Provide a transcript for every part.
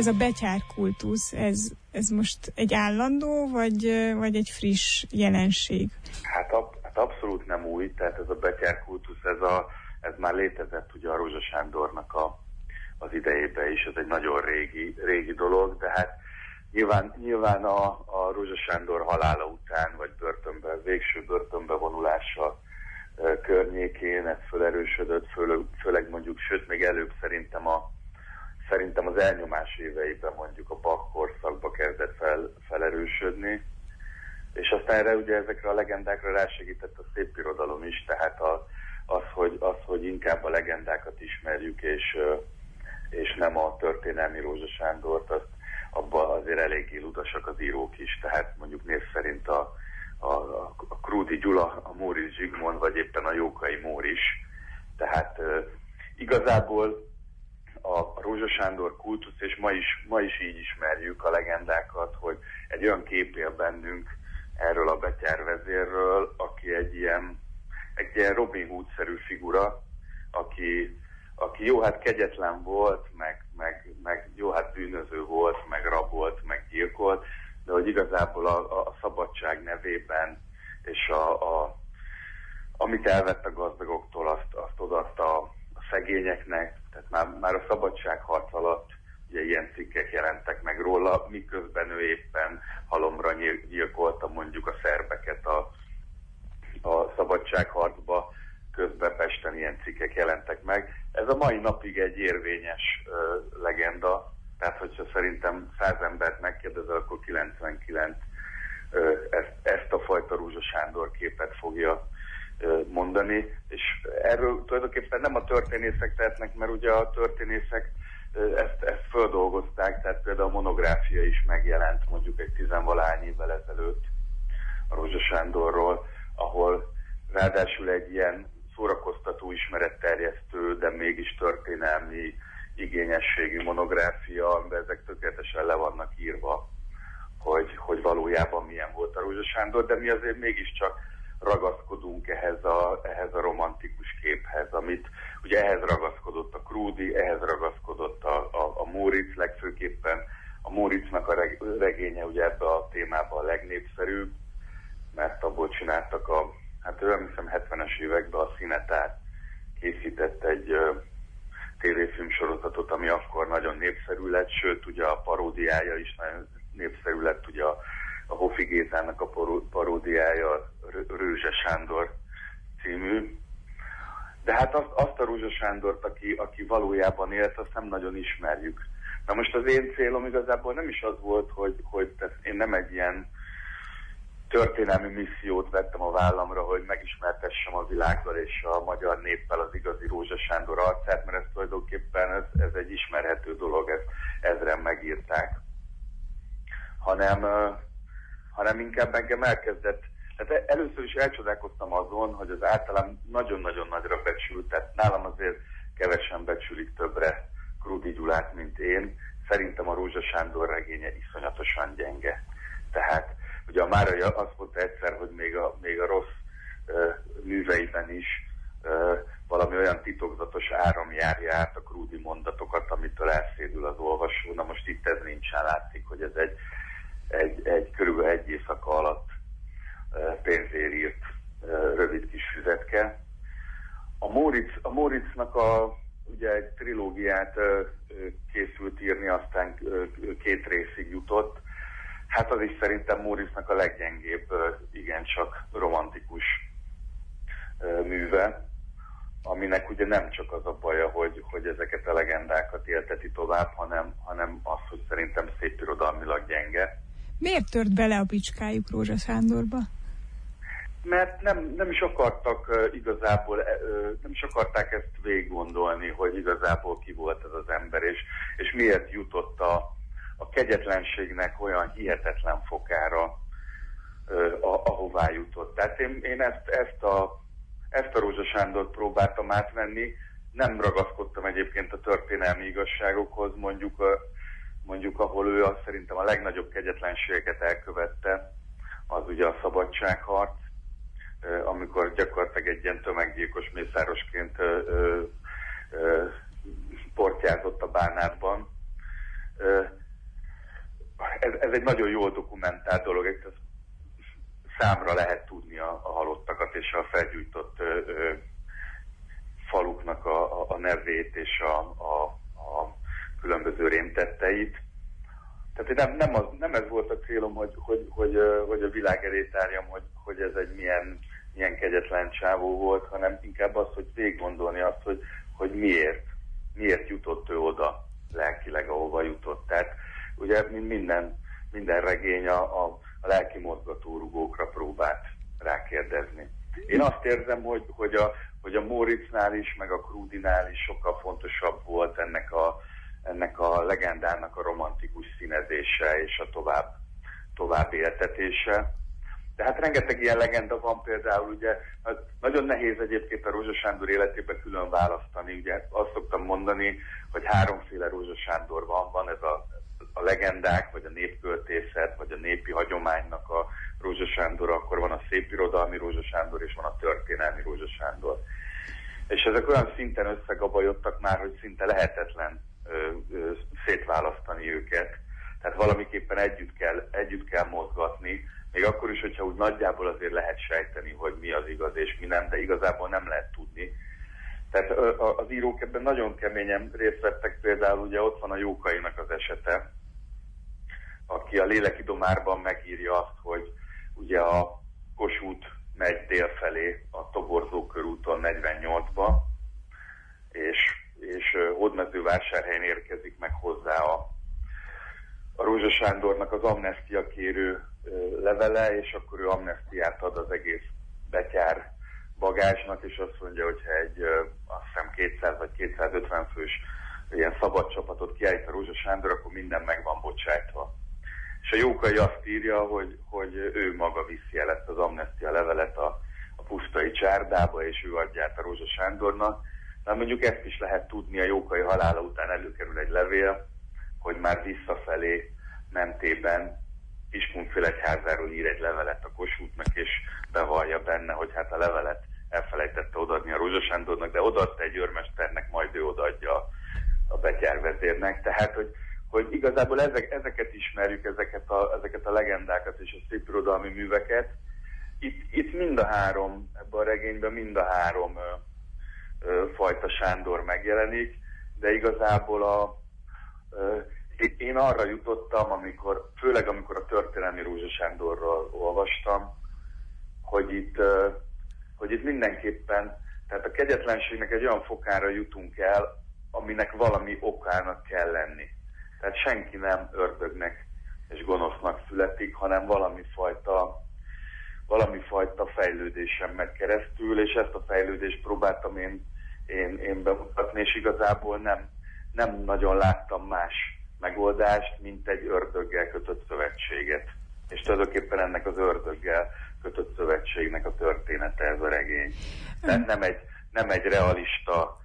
ez a betyárkultusz, ez most egy állandó, vagy egy friss jelenség? Hát abszolút nem új, tehát ez a betyárkultusz, ez már létezett ugye a Rózsa Sándornak az idejében is, ez egy nagyon régi dolog, de hát nyilván a Rózsa Sándor halála után, vagy végső börtönbe vonulása környékén ez felerősödött, főleg mondjuk, sőt még előbb szerintem az elnyomás éveiben mondjuk a Bach korszakba kezdett felerősödni, és aztán erre ugye ezekre a legendákra rásegített a szépirodalom is, tehát az, hogy inkább a legendákat ismerjük, és nem a történelmi Rózsa Sándort, abban azért eléggé ludasak az írók is, tehát mondjuk név szerint a Krúdy Gyula, a Móricz Zsigmond, vagy éppen a Jókai Móris. Tehát igazából a Rózsa Sándor kultusz, és ma is így ismerjük a legendákat, hogy egy olyan kép él bennünk erről a betyárvezérről, aki egy ilyen Robin Hood-szerű figura, aki jó, hát kegyetlen volt, meg jó, hát bűnöző volt, meg rabolt, meg gyilkolt, de hogy igazából a szabadság nevében, és amit elvett a gazdagoktól, azt odaadta a szegényeknek, tehát már a szabadságharc alatt ugye ilyen cikkek jelentek meg róla, miközben ő éppen halomra gyilkolta mondjuk a szerbeket a szabadságharcba, közben Pesten ilyen cikkek jelentek meg. Ez a mai napig egy érvényes legenda, tehát hogyha szerintem 100 embert megkérdezel, akkor 99 ezt a fajta Rózsa Sándor képet fogja mondani, és erről tulajdonképpen nem a történészek tehetnek, mert ugye a történészek ezt földolgozták, tehát például a monográfia is megjelent mondjuk egy 10-valahány évvel ezelőtt a Rózsa Sándorról, ahol ráadásul egy ilyen szórakoztató, ismeretterjesztő, de mégis történelmi igényességű monográfia, amiben ezek tökéletesen le vannak írva, hogy valójában milyen volt a Rózsa Sándor, de mi azért mégiscsak ragaszkodunk ehhez a romantikus képhez, amit ugye ehhez ragaszkodott a Krúdy, ehhez ragaszkodott a Móricz, legfőképpen a Móricznak a regénye ugye ebbe a témában a legnépszerűbb, mert abból csináltak hát olyan hiszem 70-es években a Színetár készített egy tévéfilm sorozatot, ami akkor nagyon népszerű lett, sőt ugye a paródiája is nagyon népszerű lett, ugye a Hofi Gézának a paródiája, Rőzse Sándor című. De hát azt a Rózsa Sándort, aki valójában élt, azt nem nagyon ismerjük. Na most az én célom igazából nem is az volt, hogy én nem egy ilyen történelmi missziót vettem a vállamra, hogy megismertessem a világgal és a magyar néppel az igazi Rózsa Sándor arcát, mert ez tulajdonképpen ez egy ismerhető dolog, ezt ezren megírták. Hanem inkább engem elkezdett. Tehát először is elcsodálkoztam azon, hogy az általán nagyon-nagyon nagyra becsült, tehát nálam azért kevesen becsülik többre Krúdy Gyulát, mint én. Szerintem a Rózsa Sándor regénye iszonyatosan gyenge. Tehát ugye a Márai azt mondta egyszer, hogy még a rossz műveiben is valami olyan titokzatos áram járja át a Krúdy mondatokat, amitől elszédül az olvasó. Na most itt ez nincsen, látszik, hogy ez egy körülbelül egy éjszaka alatt pénzért írt rövid kis füzetke. A Móricznak ugye egy trilógiát készült írni, aztán 2 részig jutott. Hát az is szerintem Móricznak a leggyengébb, igencsak romantikus műve, aminek ugye nem csak az a baja, hogy ezeket a legendákat élteti tovább, hanem az, hogy szerintem szépirodalmilag gyenge. Miért tört bele a bicskájuk Rózsa Sándorba? Mert nem is akartak igazából, nem is akarták ezt végig gondolni, hogy igazából ki volt ez az ember, és miért jutott a kegyetlenségnek olyan hihetetlen fokára, ahová jutott. Tehát én ezt a Rózsa Sándort próbáltam átvenni, nem ragaszkodtam egyébként a történelmi igazságokhoz, mondjuk ahol ő szerintem a legnagyobb kegyetlenségeket elkövette, az ugye a szabadságharc, amikor gyakorlatilag egy ilyen tömeggyilkos mészárosként portyázott a Bánátban. egy nagyon jól dokumentált dolog, ez számra lehet tudni a halottakat és a felgyújtott faluknak a nevét és a különböző rémtetteit. Tehát nem ez volt a célom, hogy a világ elé tárjam, hogy ez egy milyen kegyetlen csávó volt, hanem inkább az, hogy végiggondolni azt, hogy miért jutott ő oda lelkileg, ahova jutott. Tehát ugye minden regény a lelki mozgatórugókra próbált rákérdezni. Én azt érzem, hogy a Móricznál is, meg a Krúdinál is sokkal fontosabb volt ennek a legendának a romantikus színezése és a tovább éltetése. De hát rengeteg ilyen legenda van például, ugye, nagyon nehéz egyébként a Rózsa Sándor életében külön választani, ugye azt szoktam mondani, hogy háromféle Rózsa Sándor van ez a legendák, vagy a népköltészet, vagy a népi hagyománynak a Rózsa Sándor, akkor van a szépirodalmi Rózsa Sándor, és van a történelmi Rózsa Sándor. És ezek olyan szinten összegabajodtak már, hogy szinte lehetetlen szétválasztani őket. Tehát valamiképpen együtt kell mozgatni, még akkor is, hogyha úgy nagyjából azért lehet sejteni, hogy mi az igaz és mi nem, de igazából nem lehet tudni. Tehát az írók ebben nagyon keményen részt vettek, például ugye ott van a Jókainak az esete, aki a Lélekidomárban megírja azt, hogy ugye a Kossuth megy délfelé a Toborzó körúton 48-ba, és Hódmezővásárhelyen érkezik meg hozzá a Rózsa Sándornak az amnesztia kérő levele, és akkor ő amnesztiát ad az egész betyár bagázsnak, és azt mondja, hogyha egy azt hiszem 200 vagy 250 fős ilyen szabad csapatot kiállít a Rózsa Sándor, akkor minden meg van bocsájtva. És a Jókai azt írja, hogy ő maga viszi el ezt az amnesztia levelet a pusztai csárdába, és ő adja át a Rózsa Sándornak. De mondjuk ezt is lehet tudni, a Jókai halála után előkerül egy levél, hogy már visszafelé mentében Kiskunfélegyházáról ír egy levelet a Kossuthnak, és bevallja benne, hogy hát a levelet elfelejtette odaadni a Rózsa Sándornak, de odaadta egy őrmesternek, majd ő odaadja a betyárvezérnek. Tehát, hogy igazából ezeket ismerjük, ezeket a legendákat és a szépirodalmi műveket. Itt mind a három, ebben a regényben mind a három fajta Sándor megjelenik, de igazából én arra jutottam, főleg amikor a történelmi Rózsa Sándorról olvastam, hogy itt mindenképpen, tehát a kegyetlenségnek egy olyan fokára jutunk el, aminek valami okának kell lenni. Tehát senki nem ördögnek és gonosznak születik, hanem valami fajta fejlődésen megy keresztül, és ezt a fejlődést próbáltam én bemutatni, és igazából nem nagyon láttam más megoldást, mint egy ördöggel kötött szövetséget. És tulajdonképpen ennek az ördöggel kötött szövetségnek a története ez a regény. Tehát nem egy realista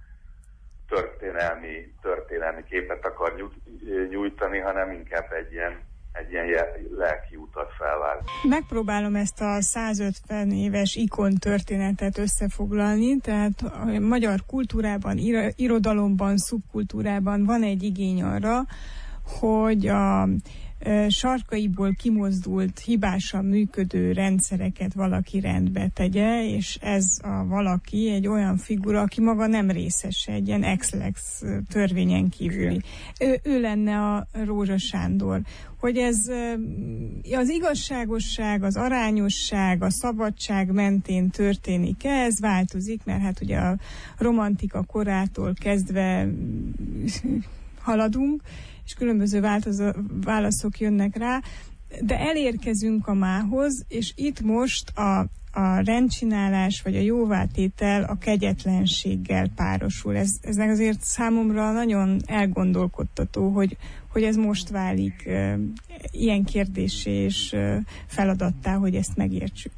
történelmi képet akar nyújtani, hanem inkább egy ilyen lelki utat felvált. Megpróbálom ezt a 150 éves ikon történetet összefoglalni, tehát a magyar kultúrában, irodalomban, szubkultúrában van egy igény arra, hogy a sarkaiból kimozdult, hibásan működő rendszereket valaki rendbe tegye, és ez a valaki egy olyan figura, aki maga nem részese, egy ilyen ex-lex törvényen kívüli. Ő lenne a Rózsa Sándor. Hogy ez az igazságosság, az arányosság, a szabadság mentén történik-e, ez változik, mert hát ugye a romantika korától kezdve haladunk, és különböző válaszok jönnek rá, de elérkezünk a mához, és itt most a rendcsinálás vagy a jóvátétel a kegyetlenséggel párosul. Ez azért számomra nagyon elgondolkodtató, hogy ez most válik ilyen kérdéssé és feladattá, hogy ezt megértsük.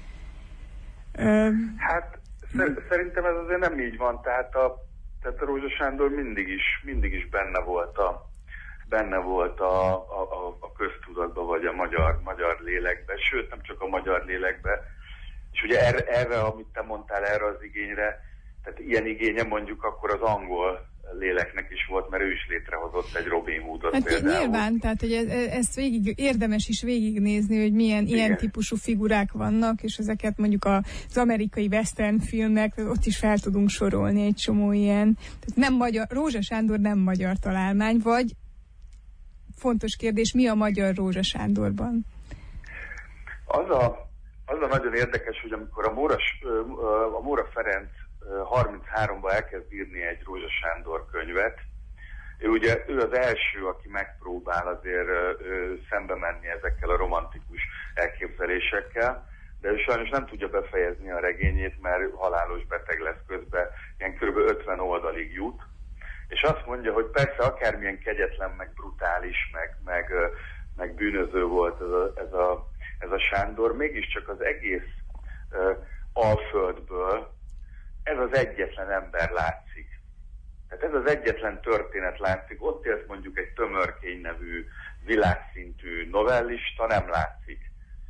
Hát szerintem ez azért nem így van, tehát a Rózsa Sándor mindig is benne volt a köztudatban, vagy a magyar lélekben, sőt nem csak a magyar lélekben. És ugye erre, amit te mondtál, erre az igényre, tehát ilyen igénye mondjuk akkor az angol léleknek is volt, mert ő is létrehozott egy Robin Hoodot hát például. Nyilván, tehát hogy ezt érdemes is végignézni, hogy milyen ilyen típusú figurák vannak, és ezeket mondjuk az amerikai western filmek, ott is fel tudunk sorolni egy csomó ilyen. Tehát nem magyar, Rózsa Sándor nem magyar találmány, vagy fontos kérdés, mi a magyar Rózsa Sándorban? Az a nagyon érdekes, hogy amikor a Móra Ferenc 33-ban elkezd írni egy Rózsa Sándor könyvet, ő az első, aki megpróbál azért szembe menni ezekkel a romantikus elképzelésekkel, de ő sajnos nem tudja befejezni a regényét, mert halálos beteg lesz közben, ilyen kb. 50 oldalig jut, és azt mondja, hogy persze akármilyen kegyetlen, meg brutális, meg bűnöző volt ez a Sándor, mégiscsak az egész Alföldből ez az egyetlen ember látszik. Tehát ez az egyetlen történet látszik. Ott élt mondjuk egy Tömörkény nevű világszintű novellista, nem látszik.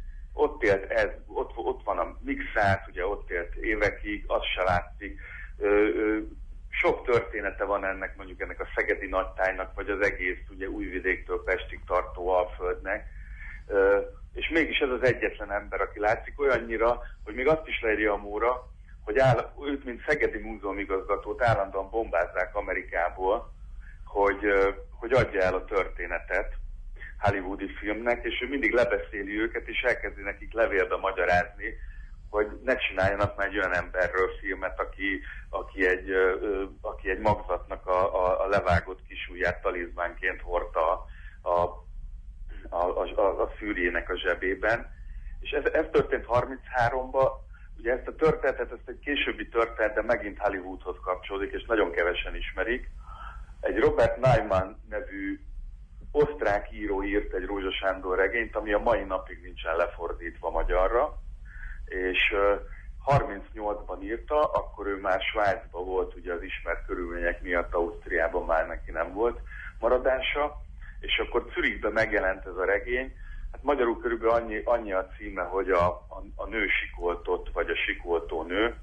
Ott van a Mixát, ugye ott élt évekig, az se látszik. Sok története van ennek a szegedi nagytájnak, vagy az egész ugye Újvidéktől Pestig tartó Alföldnek. És mégis ez az egyetlen ember, aki látszik olyannyira, hogy még azt is leírja a Móra, hogy őt, mint szegedi múzeumigazgatót állandóan bombázzák Amerikából, hogy adja el a történetet hollywoodi filmnek, és ő mindig lebeszéli őket, és elkezdi nekik levélbe magyarázni, hogy ne csináljanak már egy olyan emberről filmet, aki egy magzatnak a levágott kisujját talizmánként hordta a szűrjének a zsebében. És ez történt 33-ban. Ugye ezt a történetet, ezt egy későbbi történet, de megint Hollywoodhoz kapcsolódik, és nagyon kevesen ismerik. Egy Robert Naiman nevű osztrák író írt egy Rózsa Sándor regényt, ami a mai napig nincsen lefordítva magyarra, és 38-ban írta, akkor ő már Svájcban volt, ugye az ismert körülmények miatt, Ausztriában már neki nem volt maradása, és akkor Zürichben megjelent ez a regény. Hát magyarul körülbelül annyi a címe, hogy a nő sikoltott, vagy a sikoltó nő.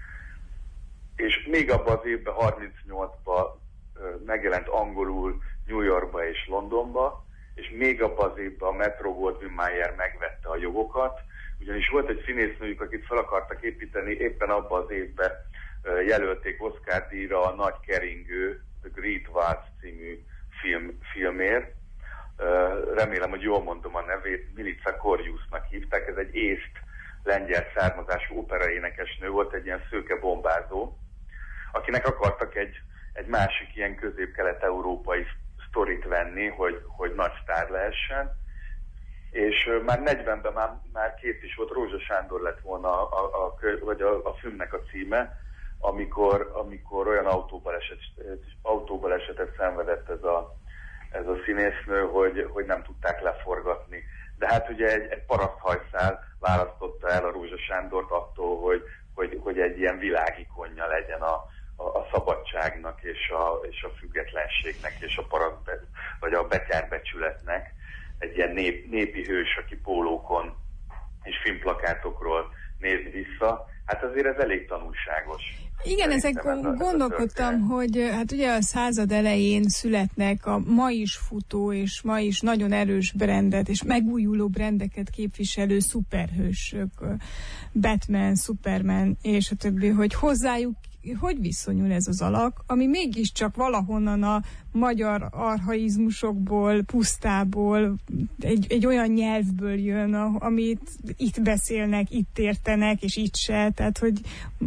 És még abban az évben, 38-ban megjelent angolul New Yorkba és Londonba, és még abban az évben a Metro-Goldwyn-Mayer megvette a jogokat, ugyanis volt egy színésznőjük, akit fel akartak építeni, éppen abban az évben jelölték Oscar-díjra a Nagy keringő, The Great Waltz című filmért. Remélem, hogy jól mondom a nevét, Milica Corjusnak hívták, ez egy észt-lengyel származású operaénekesnő volt, egy ilyen szőke bombázó, akinek akartak egy másik ilyen közép-kelet-európai sztorit venni, hogy nagy sztár lehessen, és már 40-ben már kész is volt, Rózsa Sándor lett volna a filmnek a címe, amikor olyan autóbalesetet szenvedett ez a színésznő, hogy nem tudták leforgatni. De hát ugye egy paraszthajszál választotta el a Rózsa Sándort attól, hogy egy ilyen világikonja legyen a szabadságnak és a függetlenségnek és a betyárbecsületnek. Egy ilyen népi hős, aki pólókon és filmplakátokról néz vissza. Hát azért ez elég tanulságos. Igen, ezekon gondolkodtam, hogy hát ugye a század elején születnek a ma is futó és ma is nagyon erős brandet és megújuló brandeket képviselő szuperhősök, Batman, Superman és a többi, hogy hozzájuk hogy viszonyul ez az alak, ami mégiscsak valahonnan a magyar archaizmusokból, pusztából, egy olyan nyelvből jön, amit itt beszélnek, itt értenek, és itt se, tehát hogy...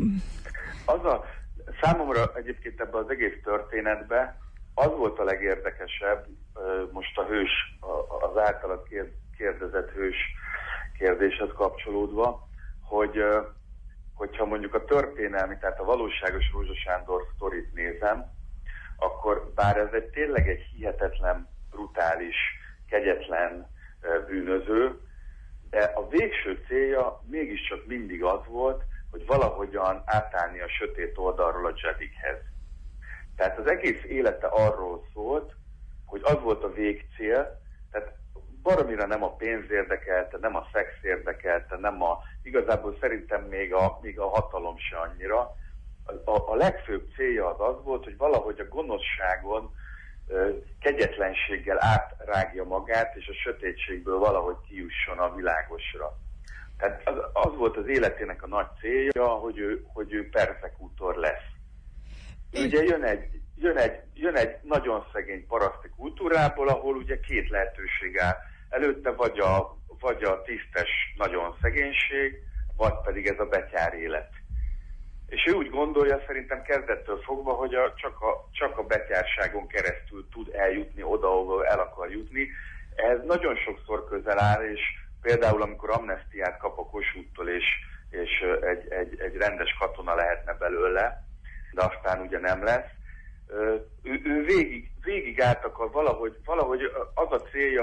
Számomra egyébként ebben az egész történetben az volt a legérdekesebb, most a hős, az általad kérdezett hős kérdéshez kapcsolódva, hogyha mondjuk a történelmi, tehát a valóságos Rózsa Sándor sztorit nézem, akkor bár ez tényleg egy hihetetlen, brutális, kegyetlen bűnöző, de a végső célja mégiscsak mindig az volt, hogy valahogyan átállni a sötét oldalról a Jedikhez. Tehát az egész élete arról szólt, hogy az volt a végcél, tehát baromira nem a pénz érdekelte, nem a szex érdekelte, igazából szerintem még a hatalom se annyira. a legfőbb célja az volt, hogy valahogy a gonoszságon kegyetlenséggel átrágja magát, és a sötétségből valahogy kijusson a világosra. Tehát az volt az életének a nagy célja, hogy ő perzekútor lesz. Ugye jön egy nagyon szegény paraszti kultúrából, ahol ugye két lehetőség áll. Előtte vagy a tisztes nagyon szegénység, vagy pedig ez a betyár élet. És ő úgy gondolja, szerintem kezdettől fogva, hogy csak a betyárságon keresztül tud eljutni oda, ahol el akar jutni. Ez nagyon sokszor közel áll, és például amikor amnesztiát kap a Kossuthttól, és egy rendes katona lehetne belőle, de aztán ugye nem lesz. Ő végig át akar valahogy az a célja,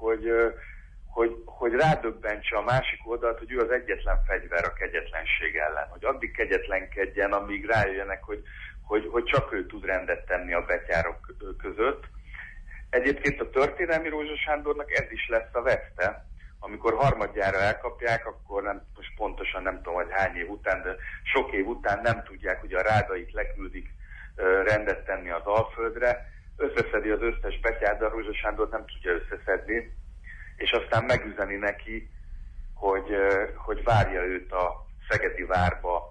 hogy rádöbbentse a másik oldalt, hogy ő az egyetlen fegyver a kegyetlenség ellen. Hogy addig kegyetlenkedjen, amíg rájöjjenek, hogy csak ő tud rendet tenni a betyárok között. Egyébként a történelmi Rózsa Sándornak ez is lesz a veszte. Amikor harmadjára elkapják, akkor most pontosan nem tudom, hogy hány év után, de sok év után nem tudják, hogy a rádait leküldik rendet tenni az Alföldre, összeszedi az összes betyárt, de a Rózsa Sándor nem tudja összeszedni, és aztán megüzeni neki, hogy várja őt a szegedi várba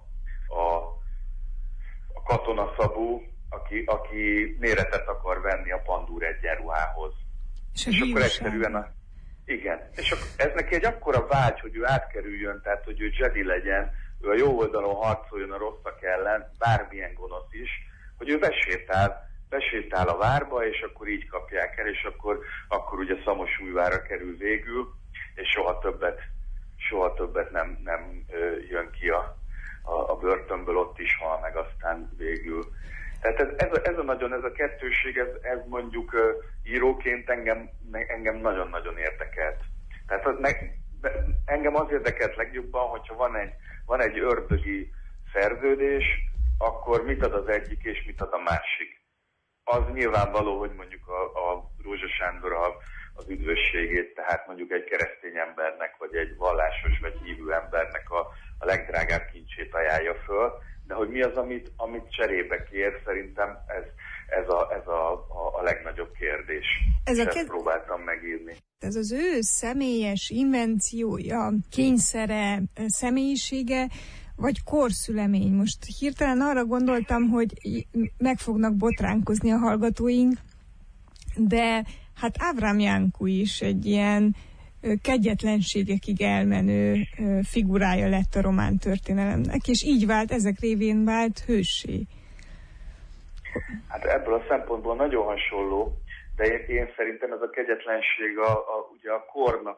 a katona Szabó, aki méretet akar venni a pandúr egyenruhához. És akkor egyszerűen igen. És ez neki egy akkora vágy, hogy ő átkerüljön, tehát hogy ő Jedi legyen, ő a jó oldalon harcoljon a rosszak ellen, bármilyen gonosz is, hogy ő besétál a várba, és akkor így kapják el, és akkor ugye Szamosújvárra kerül végül, és soha többet nem jön ki a börtönből, ott is hal meg aztán végül. Tehát ez a kettőség, ez mondjuk íróként engem nagyon-nagyon érdekelt. Tehát engem az érdekelt legjobban, hogyha van egy ördögi szerződés, akkor mit ad az egyik és mit ad a másik. Az nyilvánvaló, hogy mondjuk a Rózsa Sándor az üdvösségét, tehát mondjuk egy keresztény embernek, vagy egy vallásos vagy hívő embernek a legdrágább kincsét ajánlja föl, de hogy mi az, amit cserébe kér, szerintem ez a legnagyobb kérdés. Ezt próbáltam megírni. Ez az ő személyes invenciója, kényszere, személyisége, vagy korszülemény? Most hirtelen arra gondoltam, hogy meg fognak botránkozni a hallgatóink, de hát Ávram Jánkó is egy ilyen kegyetlenségekig elmenő figurája lett a román történelemnek, és így ezek révén vált hőssé. Hát ebből a szempontból nagyon hasonló, de én szerintem ez a kegyetlenség ugye a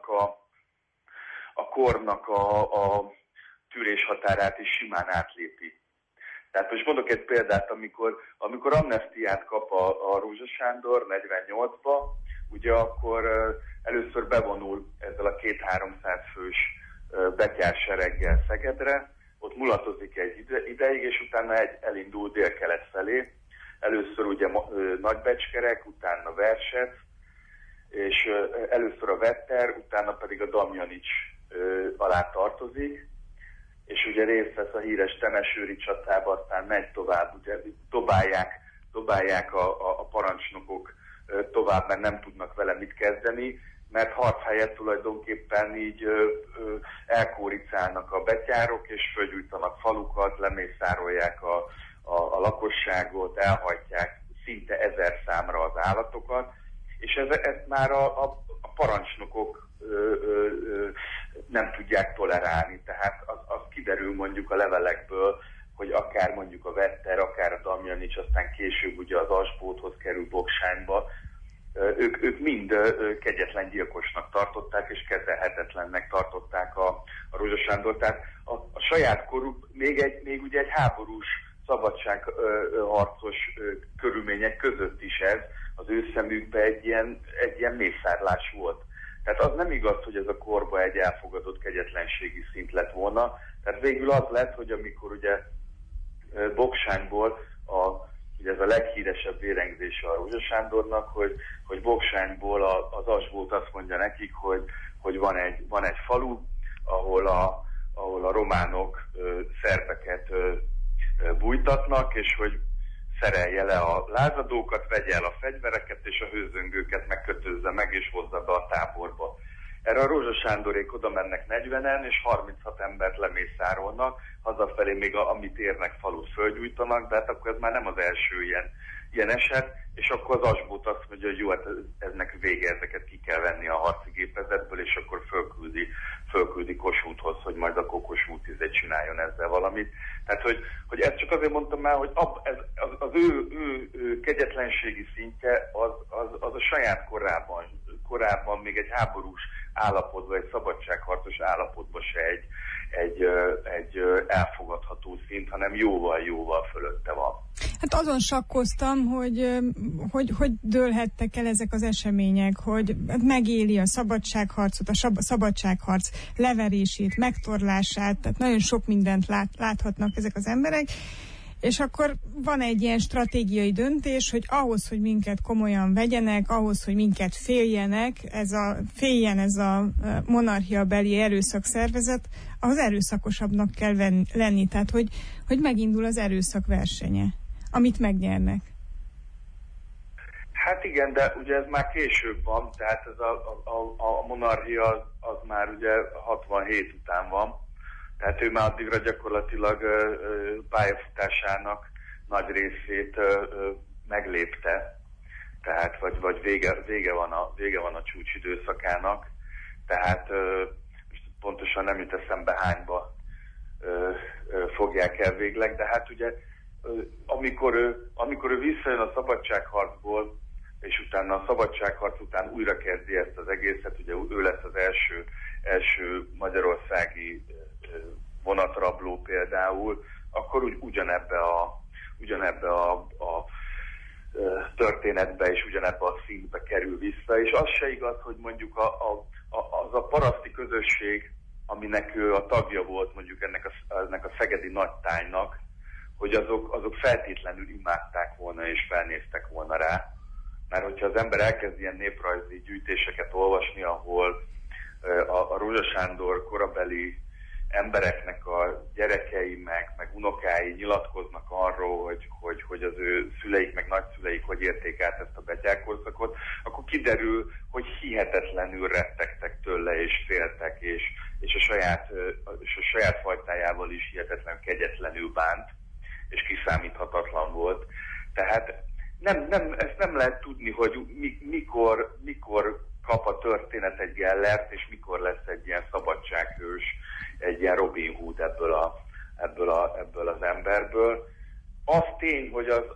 kornak a tűrés határát is simán átlépi. Tehát most mondok egy példát, amikor amnesztiát kap a Rózsa Sándor 48-ba, ugye akkor először bevonul ezzel a 200-300 fős betyársereggel Szegedre, ott mulatozik egy ideig, és utána elindul délkelet felé. Először ugye Nagybecskerek, utána Versec, és először a Vetter, utána pedig a Damjanics alá tartozik, és ugye részt vesz a híres temesőri csatába, aztán megy tovább, ugye dobálják a parancsnokok tovább, mert nem tudnak vele mit kezdeni, mert harc helyett tulajdonképpen így elkóricálnak a betyárok, és fölgyújtanak falukat, lemészárolják a lakosságot, elhajtják szinte 1000 számra az állatokat, és ezt már a parancsnokok nem tudják tolerálni. Tehát az kiderül mondjuk a levelekből, hogy akár mondjuk a Vetter, akár a Damjanics, aztán később ugye az Asbóthoz kerül Bogsányba, ők mind kegyetlen gyilkosnak tartották, és kezelhetetlennek tartották a Rózsa Sándor. Tehát a saját koruk, még ugye egy háborús szabadságharcos körülmények között is ez az ő szemükben egy ilyen mészárlás volt. Tehát az nem igaz, hogy ez a korba egy elfogadott kegyetlenségi szint lett volna. Tehát végül az lett, hogy amikor ugye Bogsányból ugye ez a leghíresebb vérengzése a Rózsa Sándornak, hogy Bogsányból az Asbót azt mondja nekik, hogy van egy falu, ahol a románok szerbeket bújtatnak, és hogy szerelje le a lázadókat, vegye el a fegyvereket, és a hőzöngőket megkötözze meg, és hozza be a táborba. Erre a Rózsa Sándorék oda mennek 40-en, és 36 embert lemészárolnak, hazafelé még amit érnek falut fölgyújtanak, de hát akkor ez már nem az első ilyen eset, és akkor az Asbót azt mondja, hogy jó, hát eznek vége, ezeket ki kell venni a harci gépezetből, és akkor fölküldi Kossuthhoz, hogy majd akkor Kossuth csináljon ezzel valamit. Tehát, hogy ezt csak azért mondtam már, hogy az ő kegyetlenségi szintje az a saját korábban még egy háborús állapotban, egy szabadságharcos állapotban se egy elfogadható szint, hanem jóval fölötte van. Hát azon sakkoztam, hogy dőlhettek el ezek az események, hogy megéli a szabadságharcot, a szabadságharc leverését, megtorlását, tehát nagyon sok mindent láthatnak ezek az emberek, és akkor van egy ilyen stratégiai döntés, hogy ahhoz, hogy minket komolyan vegyenek, ahhoz, hogy minket féljen ez a monarchiabeli erőszakszervezet, ahhoz erőszakosabbnak kell lenni. Tehát, hogy megindul az erőszak versenye, amit megnyernek. Hát igen, de ugye ez már később van, tehát ez a monarchia az már ugye 67 után van. Tehát ő már addigra gyakorlatilag pályafutásának nagy részét meglépte, tehát vagy vége van a csúcsidőszakának, tehát most pontosan nem jut eszembe hányba fogják el végleg, de hát ugye amikor ő visszajön a szabadságharcból, és utána a szabadságharc után újra kezdi ezt az egészet, ugye ő lesz az első magyarországi vonatrabló például, akkor ugyanebbe a történetbe és ugyanebbe a szintbe kerül vissza, és az se igaz, hogy mondjuk az a paraszti közösség, aminek ő a tagja volt mondjuk ennek a szegedi nagytánynak, hogy azok feltétlenül imádták volna és felnéztek volna rá, mert hogyha az ember elkezd ilyen néprajzi gyűjtéseket olvasni, ahol a Rózsa Sándor korabeli embereknek a gyerekei meg unokái nyilatkoznak arról, hogy az ő szüleik meg nagyszüleik hogy érték át ezt a betyárkorszakot, akkor kiderül, hogy hihetetlenül rettegtek tőle és féltek, és a saját fajtájával is hihetetlen kegyetlenül bánt, és kiszámíthatatlan volt. Tehát ezt nem lehet tudni, hogy mikor kap a történet egy Gellert, és mikor lesz egy ilyen szabadsághős, egy ilyen Robin Hood ebből az emberből. Az tény,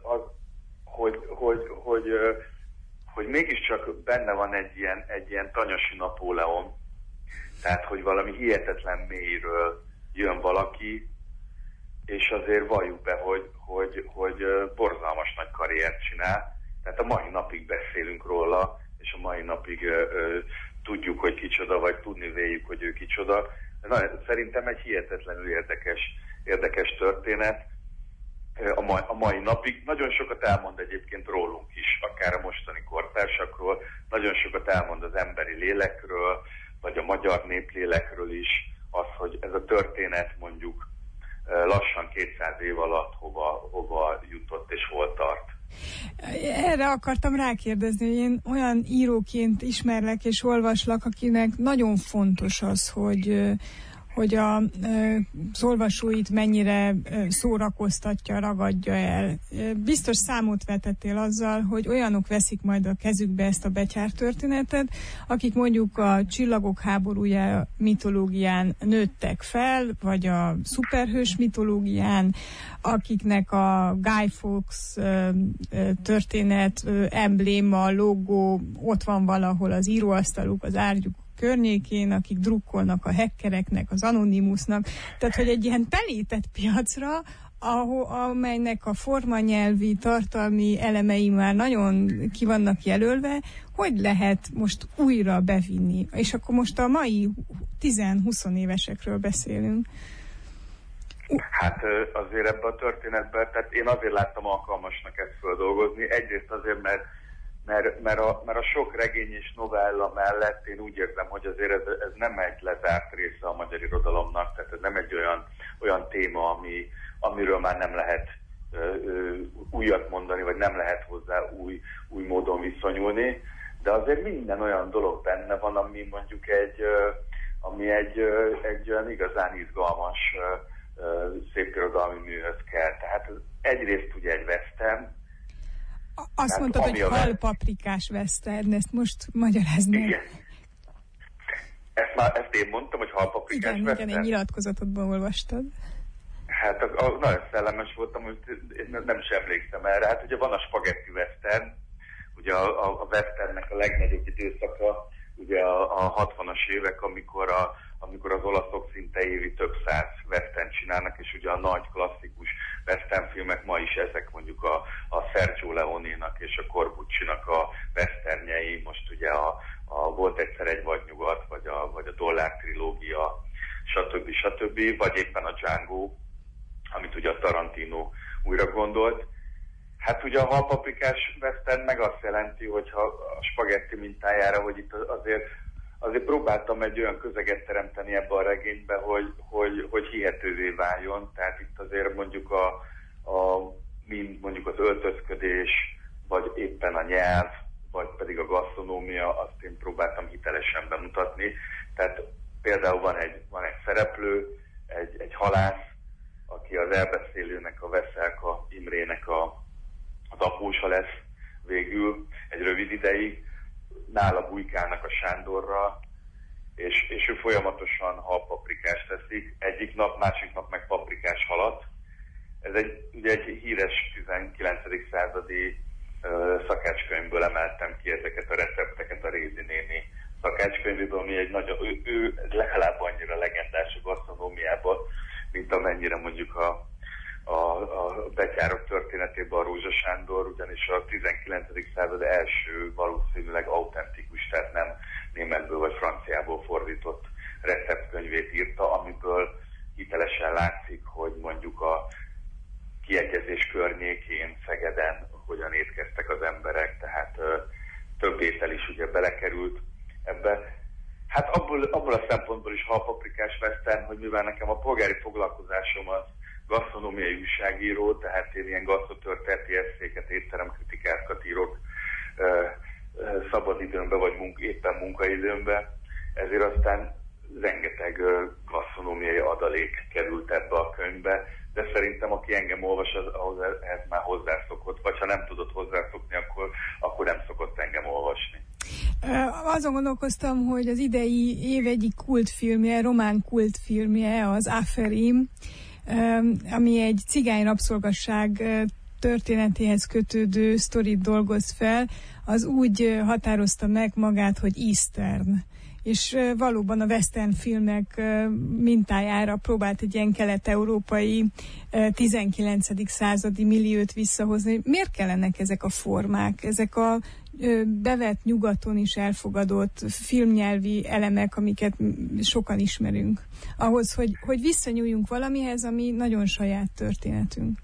hogy mégiscsak benne van egy ilyen tanyasi Napóleon, tehát hogy valami hihetetlen mélyről jön valaki, és azért valljuk be, hogy borzalmas nagy karriert csinál. Tehát a mai napig beszélünk róla, és a mai napig tudjuk, hogy kicsoda, vagy tudni véljük, hogy ő kicsoda. Szerintem egy hihetetlenül érdekes történet. A mai napig nagyon sokat elmond egyébként rólunk is, akár a mostani kortársakról, nagyon sokat elmond az emberi lélekről, vagy a magyar néplélekről is, az, hogy ez a történet mondjuk lassan 200 év alatt hova jutott és hol tart. Erre akartam rákérdezni, hogy én olyan íróként ismerlek és olvaslak, akinek nagyon fontos az, hogy az olvasóit mennyire szórakoztatja, ragadja el. Biztos számot vetettél azzal, hogy olyanok veszik majd a kezükbe ezt a betyár történetet, akik mondjuk a Csillagok háborúja mitológián nőttek fel, vagy a szuperhős mitológián, akiknek a Guy Fawkes történet, embléma, logó ott van valahol az íróasztaluk, az ágyuk környékén, akik drukkolnak a hackereknek, az Anonymousnak. Tehát, hogy egy ilyen telített piacra, amelynek a formanyelvi, tartalmi elemei már nagyon ki vannak jelölve, hogy lehet most újra bevinni? És akkor most a mai 10-20 évesekről beszélünk. Hát azért ebben a történetben, tehát én azért láttam alkalmasnak ezt földolgozni. Egyrészt azért, mert a sok regény és novella mellett én úgy érzem, hogy azért ez nem egy lezárt része a magyar irodalomnak, tehát ez nem egy olyan téma, amiről már nem lehet újat mondani, vagy nem lehet hozzá új módon viszonyulni, de azért minden olyan dolog benne van, ami mondjuk egy olyan igazán izgalmas szépirodalmi műhöz kell. Tehát egyrészt ugye egy western. Azt mondtad, hogy halpaprikás western, ezt most magyarázd meg. Igen. Ezt én mondtam, hogy halpaprikás western. Igen, egy nyilatkozatodban olvastad. Hát nagyon szellemes voltam, hogy nem is emlékszem erre. Hát ugye van a spagetti western, ugye a westernnek a legnagyobb időszaka, ugye a 60-as évek, amikor az olaszok szinte évi több száz western csinálnak, és ugye a nagy klasszikus western filmek ma is ezek, mondjuk a Sergio Leone-nak és a Corbucci-nak a westernjei, most ugye Volt egyszer egy vadnyugat, vagy a Dollár trilógia, stb., vagy éppen a Django, amit ugye a Tarantino újra gondolt. Hát ugye a halpaprikás western meg azt jelenti, hogyha a spagetti mintájára, hogy itt azért próbáltam egy olyan közeget teremteni ebbe a regénybe, hogy hihetővé váljon. Tehát itt azért mondjuk mind mondjuk az öltözködés, vagy éppen a nyelv, vagy pedig a gasztronómia, azt én próbáltam hitelesen bemutatni. Tehát például van egy szereplő, egy halász, aki az elbeszélőnek, a Veszelka Imrének az apósa lesz végül egy rövid ideig, nála bujkálnak a Sándorral, és ő folyamatosan halpaprikást teszik, egyik nap, másik nap meg paprikás halat. Ez ugye egy híres 19. századi szakácskönyvből emeltem ki ezeket a recepteket, a Rézi néni szakácskönyvéből, ami egy nagyon, ő legalább annyira legendás a gasztronómiában, mint amennyire mondjuk a betyárok történetében a Rózsa Sándor, ugyanis a 19. század első valószínűleg autentikus, tehát nem németből vagy franciából fordított receptkönyvét írta, amiből hitelesen látszik, hogy mondjuk a kiegyezés környékén, Szegeden hogyan étkeztek az emberek, tehát több étel is ugye belekerült ebbe. Hát abból a szempontból is halpaprikás western, hogy mivel nekem a polgári foglalkozásom az gasztronómiai újságíró, tehát én ilyen gasztrotörténeti eszéket, étteremkritikákat írok szabadidőmben, vagy éppen munkaidőmben, ezért aztán rengeteg gasztronómiai adalék került ebbe a könyvbe, de szerintem aki engem olvas, ahhoz ehhez már hozzászokott, vagy ha nem tudott hozzászokni, akkor nem szokott engem olvasni. Azon gondolkoztam, hogy az idei év egyik kultfilmje, román kultfilmje, az Aferim, ami egy cigány rabszolgasság történetéhez kötődő sztorit dolgoz fel, az úgy határozta meg magát, hogy Eastern. És valóban a western filmek mintájára próbált egy ilyen kelet-európai 19. századi milliót visszahozni. Miért kellenek ezek a formák, ezek a bevett nyugaton is elfogadott filmnyelvi elemek, amiket sokan ismerünk, ahhoz, hogy visszanyúljunk valamihez, ami nagyon saját történetünk?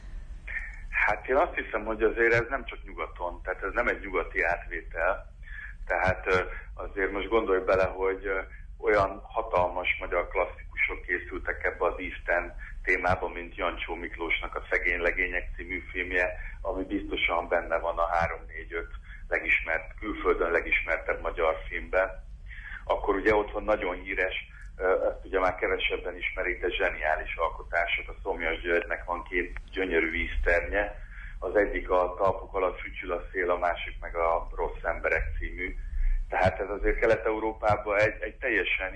Hát én azt hiszem, hogy azért ez nem csak nyugaton, tehát ez nem egy nyugati átvétel, tehát azért most gondolj bele, hogy olyan hatalmas magyar klasszikusok készültek ebbe az Eastern témába, mint Jancsó Miklósnak a Szegény legények című filmje, ami biztosan benne van a 3-4-5 külföldön legismertebb magyar filmben. Akkor ugye otthon nagyon híres, ezt ugye már kevesebben ismerik, de zseniális alkotások. A Szomjas Györgynek van 2 gyönyörű Easternje, az egyik a Talpuk alatt fütyül a szél, a másik meg a Rossz emberek című. Tehát ez azért Kelet-Európában egy teljesen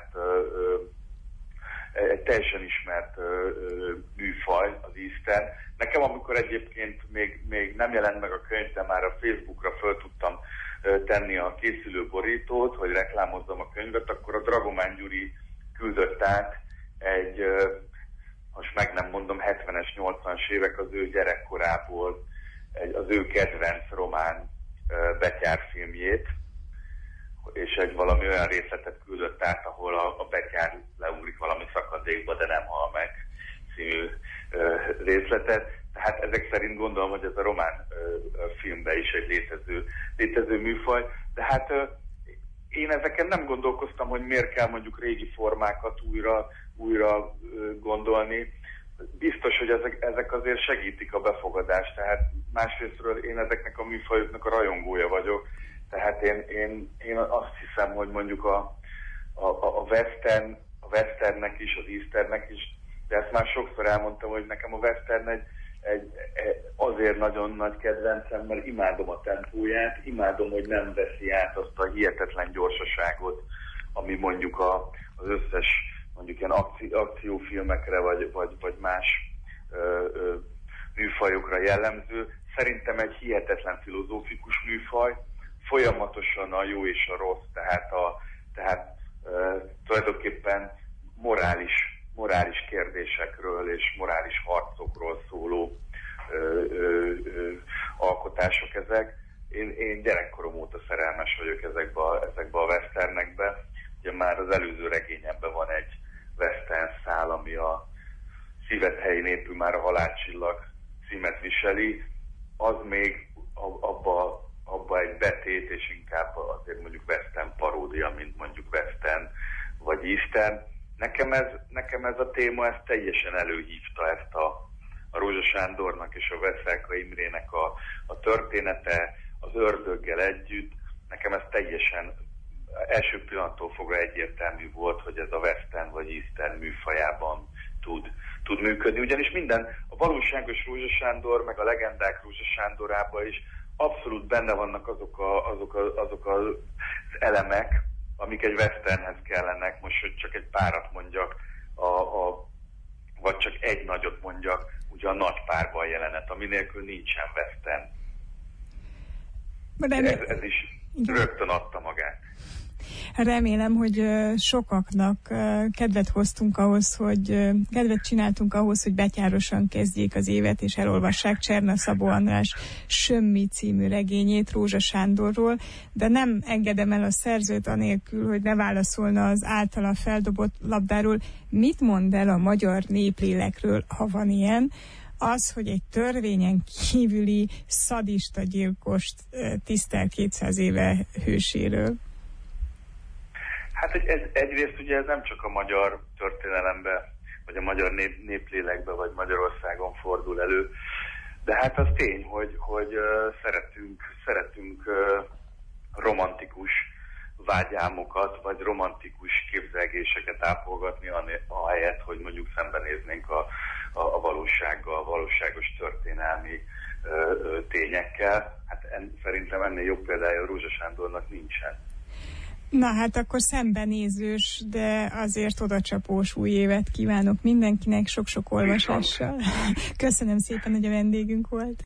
ismert műfaj, az Eastern. Nekem, amikor egyébként még nem jelent meg a könyv, de már a Facebookra föl tudtam tenni a készülő borítót, hogy reklámozzam a könyvet, akkor a Dragomán Gyuri küldött át egy, most meg nem mondom, 70-es, 80-as évek az ő gyerekkorából az ő kedvenc román betyárfilmjét, és egy valami olyan részletet küldött át, ahol a betyár leugrik valami szakadékba, de nem hal meg. című részletet. Tehát ezek szerint gondolom, hogy ez a román filmben is egy létező műfaj. De hát én ezeken nem gondolkoztam, hogy miért kell mondjuk régi formákat újra gondolni. Biztos, hogy ezek azért segítik a befogadást, tehát másrésztről én ezeknek a műfajoknak a rajongója vagyok, tehát én azt hiszem, hogy mondjuk a westernnek is, az easternek is, de ezt már sokszor elmondtam, hogy nekem a western egy azért nagyon nagy kedvencem, mert imádom a tempóját, imádom, hogy nem veszi át azt a hihetetlen gyorsaságot, ami mondjuk az összes mondjuk ilyen akciófilmekre vagy más műfajokra jellemző. Szerintem egy hihetetlen filozófikus műfaj, folyamatosan a jó és a rossz, tehát tulajdonképpen morális kérdésekről és morális harcokról szóló alkotások ezek. Én gyerekkorom óta szerelmes vagyok ezekbe a westernekbe. Ugye már az előző regényemben van egy western szál, ami a Szíved helyén épül már a halálcsillag címet viseli. Az még abba egy betét, és inkább azért mondjuk western paródia, mint mondjuk western vagy eastern. Nekem ez a téma, ez teljesen előhívta ezt a Rózsa Sándornak és a Veszelka Imrének a története az ördöggel együtt. Nekem ez teljesen első pillanattól fogva egyértelmű volt, hogy ez a western vagy eastern műfajában tud működni. Ugyanis a valóságos Rózsa Sándor, meg a legendák Rózsa Sándorában is abszolút benne vannak azok az elemek, amik egy westernhez kellenek. Most, hogy csak egy párat mondjak, vagy csak egy nagyot mondjak, ugye a nagy párban jelenet, ami nélkül nincsen western. Ez is rögtön adta magát. Remélem, hogy sokaknak kedvet csináltunk ahhoz, hogy betyárosan kezdjék az évet, és elolvassák Cserna Szabó András Sömmi című regényét Rózsa Sándorról, de nem engedem el a szerzőt anélkül, hogy ne válaszolna az általa feldobott labdáról. Mit mond el a magyar néplélekről, ha van ilyen? Az, hogy egy törvényen kívüli szadista gyilkost tisztel 200 éve hőséről. Hát egyrészt ugye ez nem csak a magyar történelemben, vagy a magyar néplélekben, vagy Magyarországon fordul elő, de hát az tény, hogy szeretünk romantikus vágyálmokat, vagy romantikus képzelgéseket ápolgatni, ahelyett, hogy mondjuk szembenéznénk a valósággal, a valóságos történelmi tényekkel. Hát szerintem ennél jobb példája a Rózsa Sándornak nincsen. Na hát akkor szembenézős, de azért odacsapós új évet kívánok mindenkinek, sok-sok olvasással. Köszönöm szépen, hogy a vendégünk volt.